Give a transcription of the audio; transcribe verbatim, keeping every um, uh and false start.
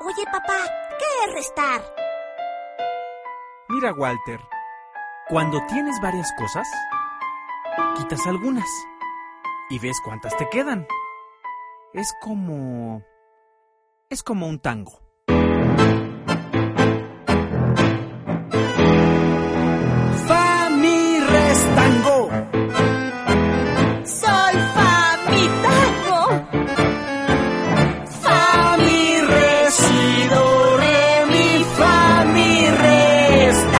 Oye, papá, ¿qué es restar? Mira, Walter, cuando tienes varias cosas, quitas algunas y ves cuántas te quedan. Es como... es como un tango.